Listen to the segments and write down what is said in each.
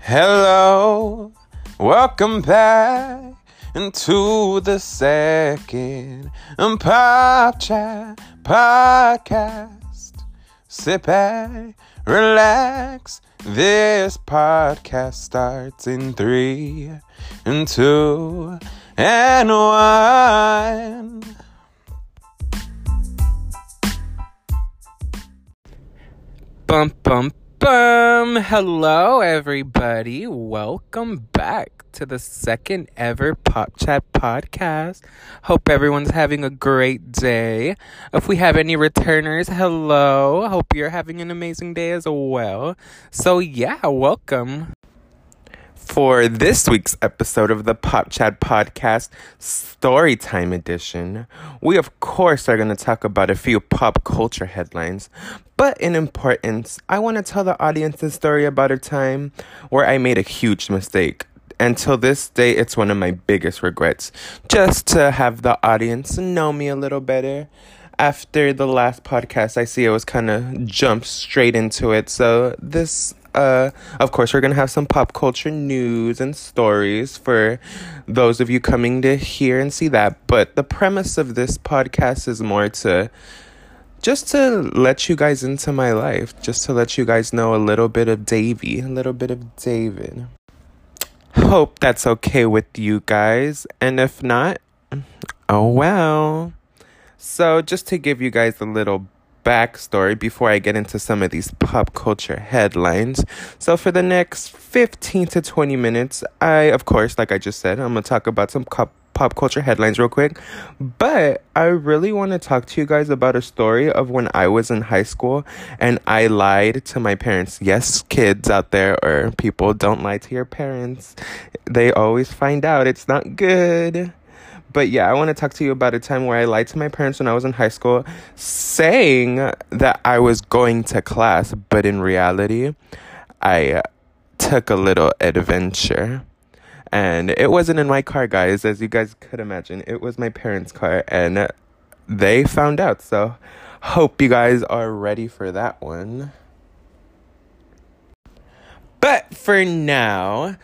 Hello, welcome back into the second Pop Chat podcast. Sit back, relax. This podcast starts in 3, 2, and 1. Bum, bum, bum. Hello, everybody. Welcome back to the second ever Pop Chat podcast. Hope everyone's having a great day. If we have any returners, hello. Hope you're having an amazing day as well. So yeah, welcome. For this week's episode of the Pop Chat podcast, Storytime Edition, we of course are going to talk about a few pop culture headlines. But in importance, I want to tell the audience a story about a time where I made a huge mistake. And till this day, it's one of my biggest regrets. Just to have the audience know me a little better. After the last podcast, I see I was kind of jumped straight into it. So this... of course, we're going to have some pop culture news and stories for those of you coming to hear and see that. But the premise of this podcast is more to let you guys into my life. Just to let you guys know a little bit of Davey, a little bit of David. Hope that's okay with you guys. And if not, oh well. So just to give you guys a little backstory before I get into some of these pop culture headlines. So for the next 15 to 20 minutes, of course, like I just said, I'm going to talk about some pop culture headlines real quick. But I really want to talk to you guys about a story of when I was in high school and I lied to my parents. Yes, kids out there or people, don't lie to your parents. They always find out. It's not good. But yeah, I want to talk to you about a time where I lied to my parents when I was in high school, saying that I was going to class, but in reality, I took a little adventure. And it wasn't in my car, guys, as you guys could imagine. It was my parents' car, and they found out. So hope you guys are ready for that one. But for now...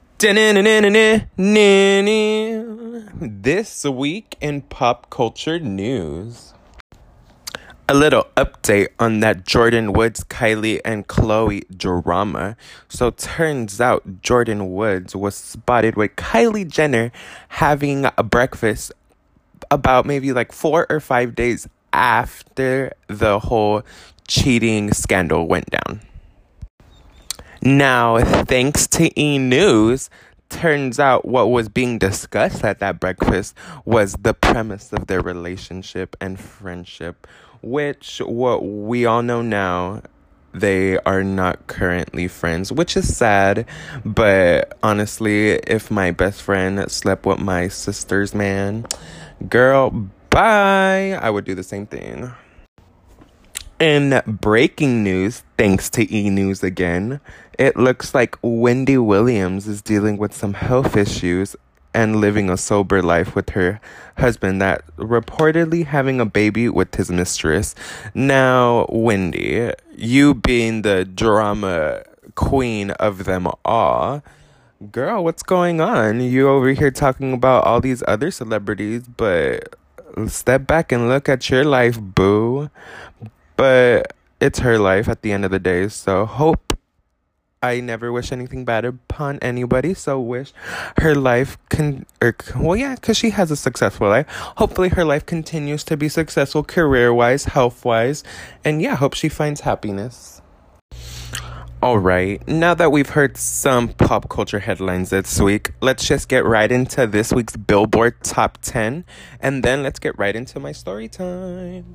This week in pop culture news. A little update on that Jordyn Woods, Kylie, and Khloe drama. So turns out Jordyn Woods was spotted with Kylie Jenner having a breakfast about maybe like 4 or 5 days after the whole cheating scandal went down. Now, thanks to E! News, turns out what was being discussed at that breakfast was the premise of their relationship and friendship, which what we all know now, they are not currently friends, which is sad. But honestly, if my best friend slept with my sister's man, girl, bye. I would do the same thing. In breaking news, thanks to E! News again, it looks like Wendy Williams is dealing with some health issues and living a sober life with her husband that reportedly having a baby with his mistress. Now, Wendy, you being the drama queen of them all, girl, what's going on? You over here talking about all these other celebrities, but step back and look at your life, boo. But it's her life at the end of the day, so I never wish anything bad upon anybody, so wish her life because she has a successful life. Hopefully her life continues to be successful career-wise, health-wise, and yeah, hope she finds happiness. Alright, now that we've heard some pop culture headlines this week, let's just get right into this week's Billboard Top 10, and then let's get right into my story time.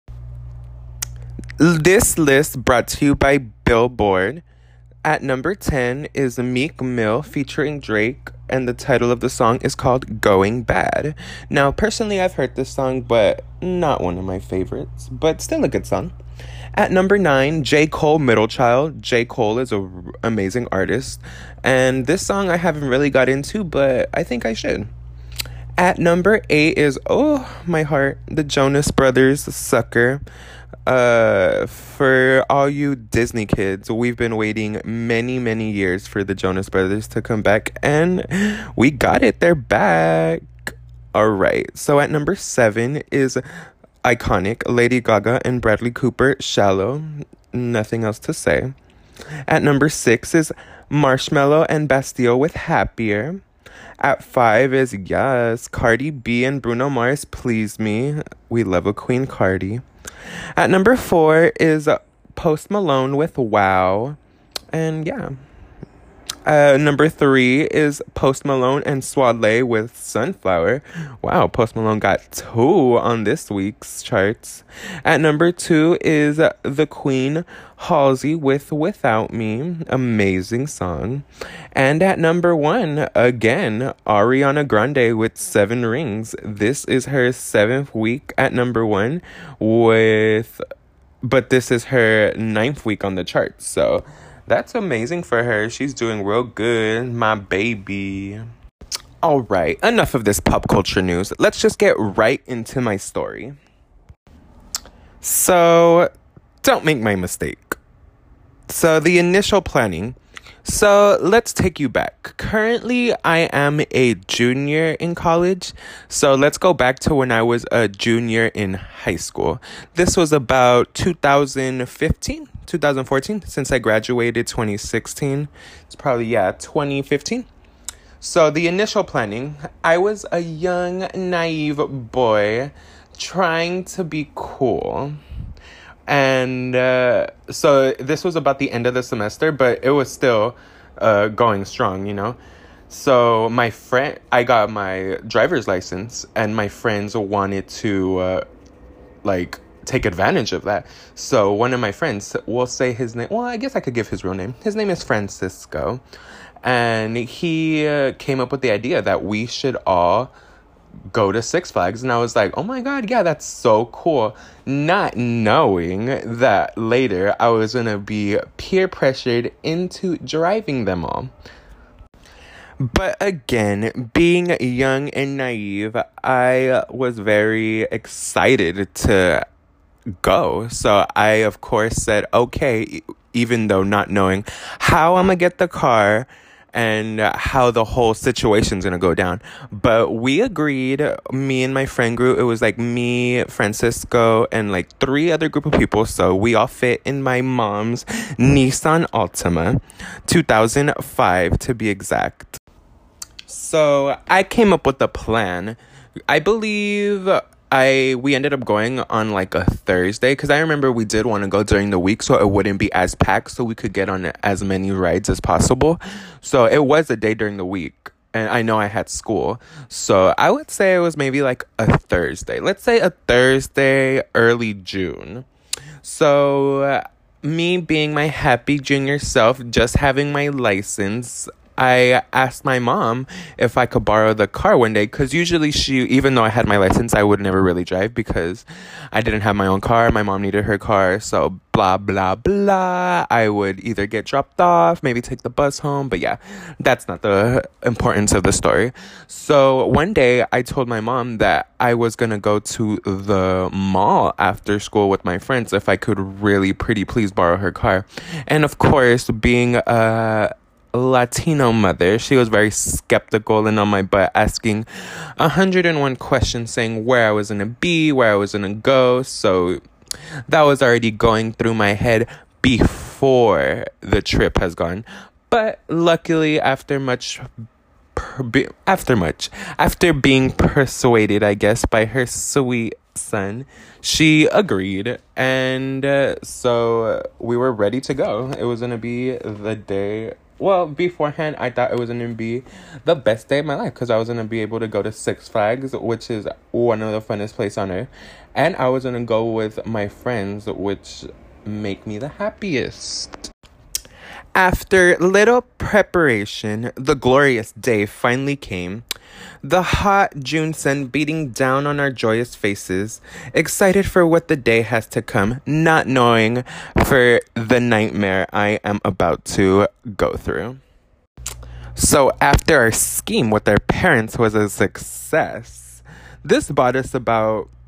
This list brought to you by Billboard. At number 10 is Meek Mill featuring Drake, and the title of the song is called Going Bad. Now, personally, I've heard this song, but not one of my favorites, but still a good song. At number 9, J. Cole, Middle Child. J. Cole is an amazing artist, and this song I haven't really got into, but I think I should. At number 8 is, oh, my heart, the Jonas Brothers, Sucker. For all you Disney kids, we've been waiting many, many years for the Jonas Brothers to come back, and we got it. They're back. All right. So at number 7 is iconic Lady Gaga and Bradley Cooper, Shallow. Nothing else to say. At number 6 is Marshmello and Bastille with Happier. At 5 is, yes, Cardi B and Bruno Mars, Please Me. We love a Queen Cardi. At number 4 is Post Malone with Wow. And yeah. Number 3 is Post Malone and Soleil with Sunflower. Wow, Post Malone got 2 on this week's charts. At number 2 is The Queen, Halsey with Without Me. Amazing song. And at number 1, again, Ariana Grande with 7 Rings. This is her 7th week at number 1 but this is her 9th week on the charts. So that's amazing for her. She's doing real good, my baby. All right, enough of this pop culture news. Let's just get right into my story. So, don't make my mistake. So, the initial planning. So, let's take you back. Currently, I am a junior in college. So, let's go back to when I was a junior in high school. This was about 2014, since I graduated 2016. It's probably, 2015. So, the initial planning, I was a young, naive boy trying to be cool. And so this was about the end of the semester, but it was still going strong, you know. So I got my driver's license, and my friends wanted to take advantage of that. So one of my friends, we'll say his name. Well, I guess I could give his real name. His name is Francisco, and he came up with the idea that we should all go to Six Flags. And I was like, oh my god, yeah, that's so cool, not knowing that later I was gonna be peer pressured into driving them all. But again, being young and naive, I was very excited to go. So I, of course, said okay, even though not knowing how I'm gonna get the car and how the whole situation's gonna go down. But we agreed, me and my friend group, it was like me, Francisco, and like 3 other group of people. So we all fit in my mom's Nissan Altima, 2005 to be exact. So I came up with a plan. I believe we ended up going on like a Thursday, because I remember we did want to go during the week so it wouldn't be as packed, so we could get on as many rides as possible. So it was a day during the week, and I know I had school, so I would say it was maybe like a Thursday. Let's say a Thursday, early June. So me being my happy junior self, just having my license, I asked my mom if I could borrow the car one day, because usually even though I had my license, I would never really drive because I didn't have my own car. My mom needed her car, so blah, blah, blah. I would either get dropped off, maybe take the bus home, but yeah, that's not the importance of the story. So one day I told my mom that I was going to go to the mall after school with my friends if I could really pretty please borrow her car. And of course, being a Latino mother, she was very skeptical and on my butt, asking 101 questions, saying where I was gonna be, where I was gonna go. So that was already going through my head before the trip has gone. But luckily, after being persuaded, I guess, by her sweet son, she agreed, and so we were ready to go. It was gonna be the day. Well, beforehand, I thought it was going to be the best day of my life, because I was going to be able to go to Six Flags, which is one of the funnest places on earth. And I was going to go with my friends, which make me the happiest. After little preparation, the glorious day finally came. The hot June sun beating down on our joyous faces, excited for what the day has to come, not knowing for the nightmare I am about to go through. So after our scheme with our parents was a success, this bought us about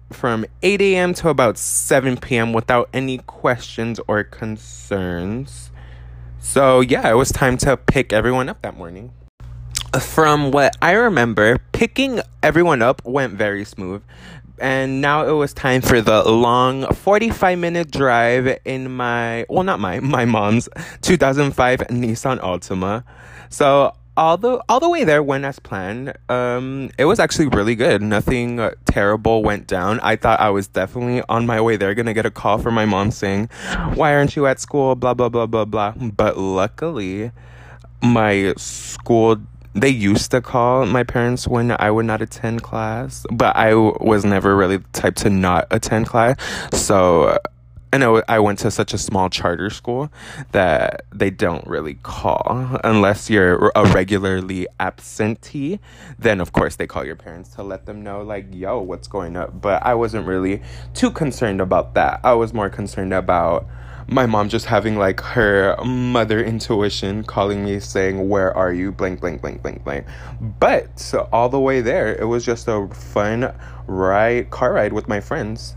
from 8 a.m. to about 7 p.m. without any questions or concerns. So, yeah, it was time to pick everyone up that morning. From what I remember, picking everyone up went very smooth. And now it was time for the long 45-minute drive in my mom's 2005 Nissan Altima. So all the way there went as planned. It was actually really good. Nothing terrible went down. I thought I was definitely on my way there gonna get a call from my mom saying, "Why aren't you at school? Blah, blah, blah, blah, blah." But luckily, my school, they used to call my parents when I would not attend class, but I was never really the type to not attend class. So, I know I went to such a small charter school that they don't really call unless you're a regularly absentee. Then, of course, they call your parents to let them know, like, yo, what's going up? But I wasn't really too concerned about that. I was more concerned about my mom just having, like, her mother intuition calling me saying, "Where are you? Blank, blank, blank, blank, blank." But so all the way there, it was just a fun car ride with my friends.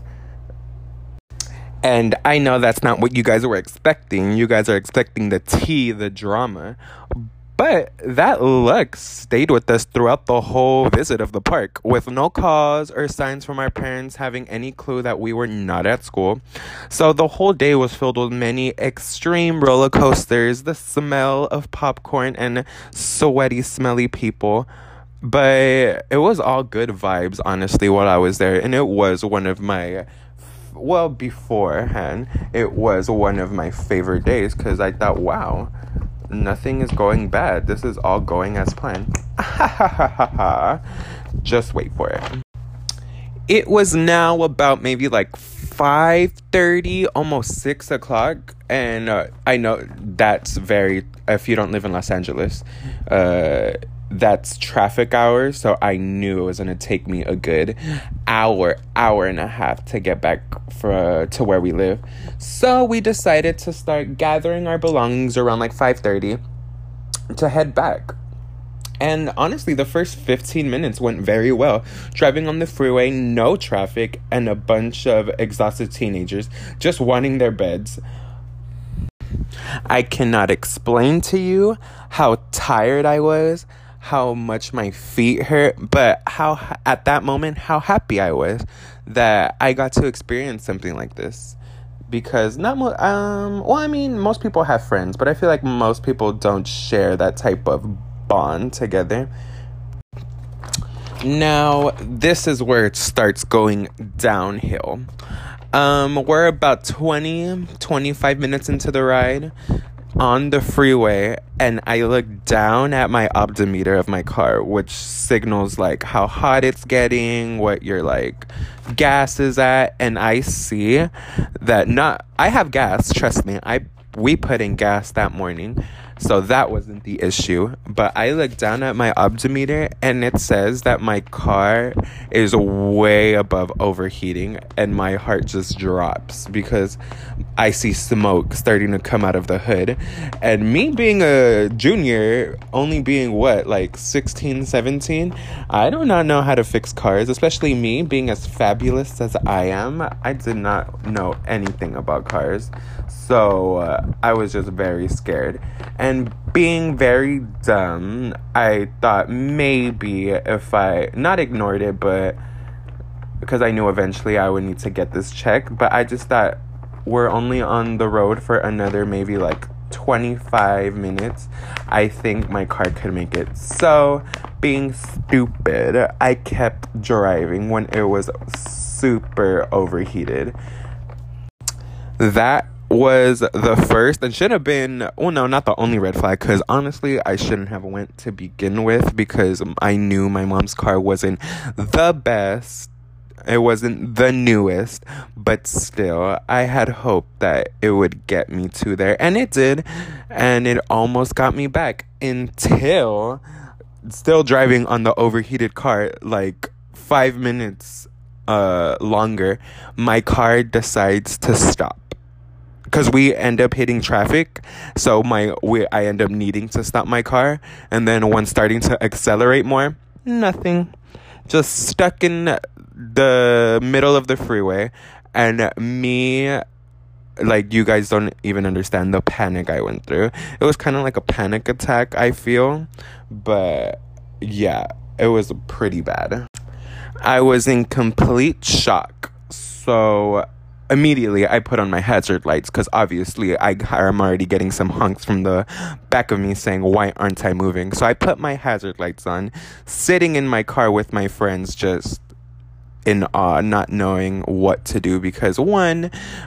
And I know that's not what you guys were expecting. You guys are expecting the tea, the drama. But that luck stayed with us throughout the whole visit of the park, with no calls or signs from our parents having any clue that we were not at school. So the whole day was filled with many extreme roller coasters, the smell of popcorn, and sweaty, smelly people. But it was all good vibes, honestly, while I was there. And it was one of my... Well, beforehand, it was one of my favorite days because I thought, wow, nothing is going bad. This is all going as planned. Just wait for it. It was now about maybe like 5:30, almost 6 o'clock. And I know that's if you don't live in Los Angeles, that's traffic hours. So I knew it was going to take me a good hour and a half to get back to where we live. So we decided to start gathering our belongings around like 5:30 to head back. And honestly, the first 15 minutes went very well. Driving on the freeway, no traffic, and a bunch of exhausted teenagers just wanting their beds. I cannot explain to you how tired I was, how much my feet hurt, but at that moment, how happy I was that I got to experience something like this. Because most people have friends, but I feel like most people don't share that type of bond together. Now, this is where it starts going downhill. We're about 25 minutes into the ride on the freeway, and I look down at my odometer of my car, which signals like how hot it's getting, what your like gas is at, and I see that I have gas, trust me. We put in gas that morning, so that wasn't the issue. But I look down at my odometer, and it says that my car is way above overheating, and my heart just drops because I see smoke starting to come out of the hood. And me being a junior, only being like 16, 17, I do not know how to fix cars, especially me being as fabulous as I am. I did not know anything about cars. So I was just very scared. And being very dumb, I thought maybe if I not ignored it, but because I knew eventually I would need to get this checked, but I just thought we're only on the road for another maybe like 25 minutes. I think my car could make it. So being stupid, I kept driving when it was super overheated. That was the first and should have been, not the only red flag, because honestly I shouldn't have went to begin with, because I knew my mom's car wasn't the best, it wasn't the newest, but still I had hope that it would get me to there, and it did, and it almost got me back until still driving on the overheated car like 5 minutes longer, my car decides to stop. Because we end up hitting traffic, so I end up needing to stop my car, and then when starting to accelerate more, nothing. Just stuck in the middle of the freeway, and me, like, you guys don't even understand the panic I went through. It was kind of like a panic attack, I feel. But yeah, it was pretty bad. I was in complete shock. So immediately I put on my hazard lights, because obviously I'm already getting some honks from the back of me saying, why aren't I moving? So I put my hazard lights on, sitting in my car with my friends, just in awe, not knowing what to do, because one,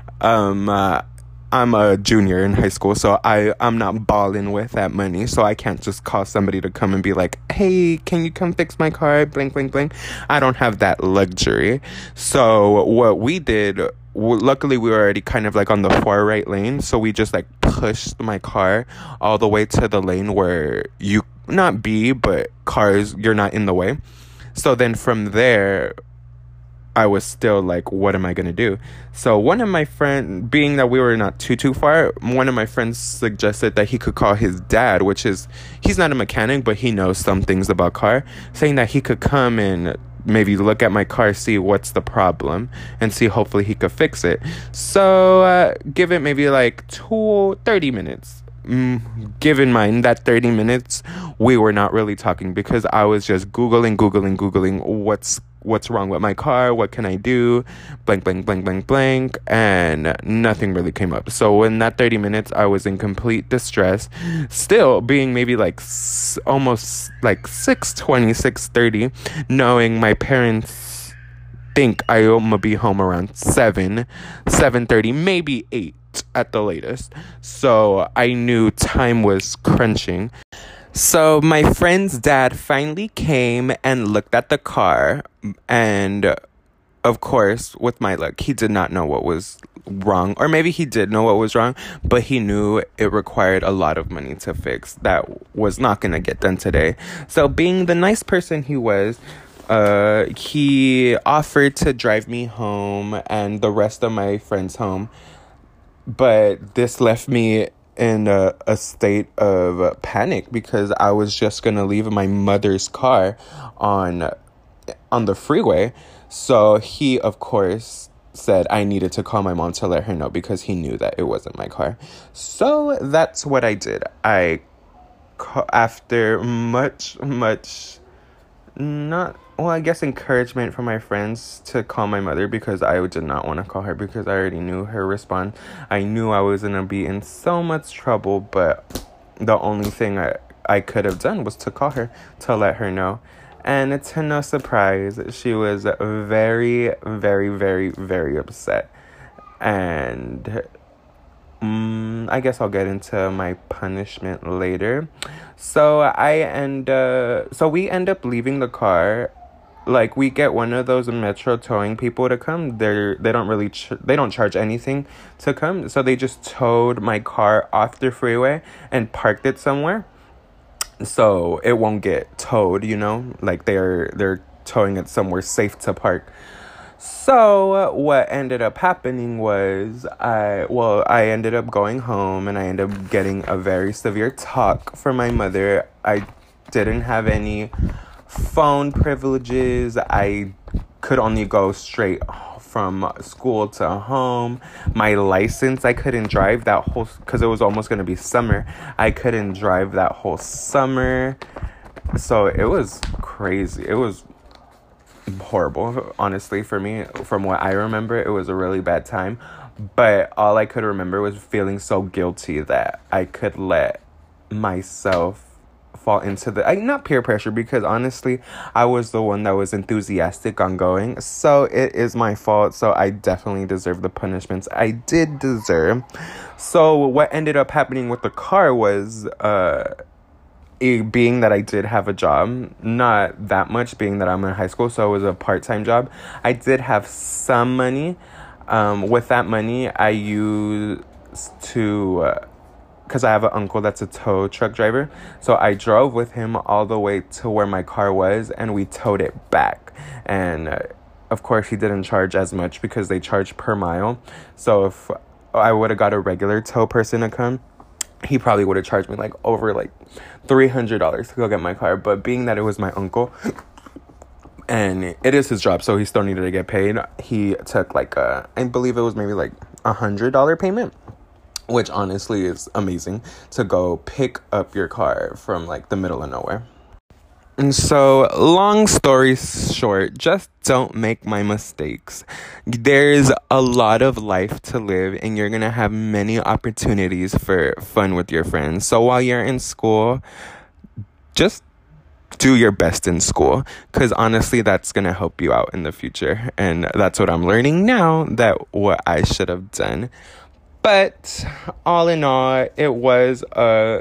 I'm a junior in high school, so I'm not balling with that money, so I can't just call somebody to come and be like, hey, can you come fix my car, blank, blank, blank. I don't have that luxury. So what we did, luckily we were already kind of like on the far right lane, so we just like pushed my car all the way to the lane where you not be, but cars, you're not in the way. So then from there, I was still like, what am I going to do? So one of my friends, being that we were not too far, one of my friends suggested that he could call his dad, which is, he's not a mechanic, but he knows some things about car, saying that he could come and maybe look at my car, see what's the problem, and see hopefully he could fix it. So give it maybe like 30 minutes. Give in mind that 30 minutes, we were not really talking, because I was just Googling what's wrong with my car, what can I do, blank, blank, blank, blank, blank, and nothing really came up. So in that 30 minutes, I was in complete distress, still being maybe like almost like 6:20, 6:30, knowing my parents think I'm gonna be home around 7:30, maybe 8 at the latest. So I knew time was crunching. So my friend's dad finally came and looked at the car, and of course, with my luck, he did not know what was wrong, or maybe he did know what was wrong, but he knew it required a lot of money to fix. That was not going to get done today. So being the nice person he was, he offered to drive me home and the rest of my friends home, but this left me in a state of panic, because I was just gonna leave my mother's car on the freeway. So he, of course, said I needed to call my mom to let her know, because he knew that it wasn't my car. So that's what I did. After much I guess encouragement from my friends to call my mother, because I did not want to call her, because I already knew her response. I knew I was going to be in so much trouble, but the only thing I could have done was to call her to let her know. And to no surprise, she was very, very, very, very upset. And I guess I'll get into my punishment later. So we end up leaving the car. Like, we get one of those metro towing people to come. They don't charge anything to come. So they just towed my car off the freeway and parked it somewhere, so it won't get towed, like they're towing it somewhere safe to park. So what ended up happening was I ended up going home, and I ended up getting a very severe talk from my mother. I didn't have any phone privileges. I could only go straight from school to home. My license, I couldn't drive that whole, because it was almost going to be summer. I couldn't drive that whole summer. So it was crazy. It was horrible, honestly, for me. From what I remember, it was a really bad time. But all I could remember was feeling so guilty that I could let myself fall into not peer pressure, because honestly, I was the one that was enthusiastic on going. So it is my fault. So I definitely deserve the punishments I did deserve. So what ended up happening with the car was, being that I did have a job, not that much, being that I'm in high school, so it was a part-time job. I did have some money. With that money, I used to, because I have an uncle that's a tow truck driver, so I drove with him all the way to where my car was, and we towed it back. And of course, he didn't charge as much, because they charge per mile. So if I would have got a regular tow person to come, he probably would have charged me over $300 to go get my car. But being that it was my uncle, And it is his job, so he still needed to get paid. He took like I believe it was maybe like $100 payment, which honestly is amazing, to go pick up your car from like the middle of nowhere. And so, long story short, just don't make my mistakes. There's a lot of life to live, and you're gonna have many opportunities for fun with your friends. So while you're in school, just do your best in school, because honestly, that's gonna help you out in the future. And that's what I'm learning now, that what I should have done. But all in all, it was a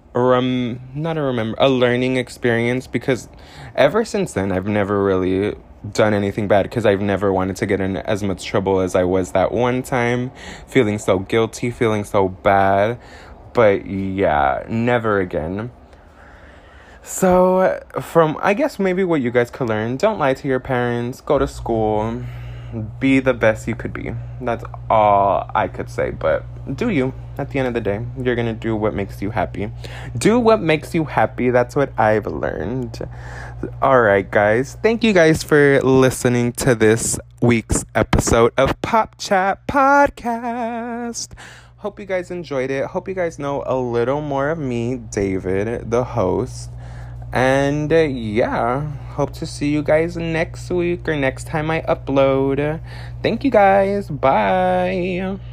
learning experience, because ever since then I've never really done anything bad, because I've never wanted to get in as much trouble as I was that one time, feeling so guilty, feeling so bad. But yeah, never again. So from, I guess maybe what you guys could learn: don't lie to your parents, go to school, be the best you could be. That's all I could say. But do you. At the end of the day, you're gonna do what makes you happy. Do what makes you happy. That's what I've learned. All right, guys. Thank you guys for listening to this week's episode of Pop Chat Podcast. Hope you guys enjoyed it. Hope you guys know a little more of me, David, the host. And yeah, hope to see you guys next week or next time I upload. Thank you guys. Bye.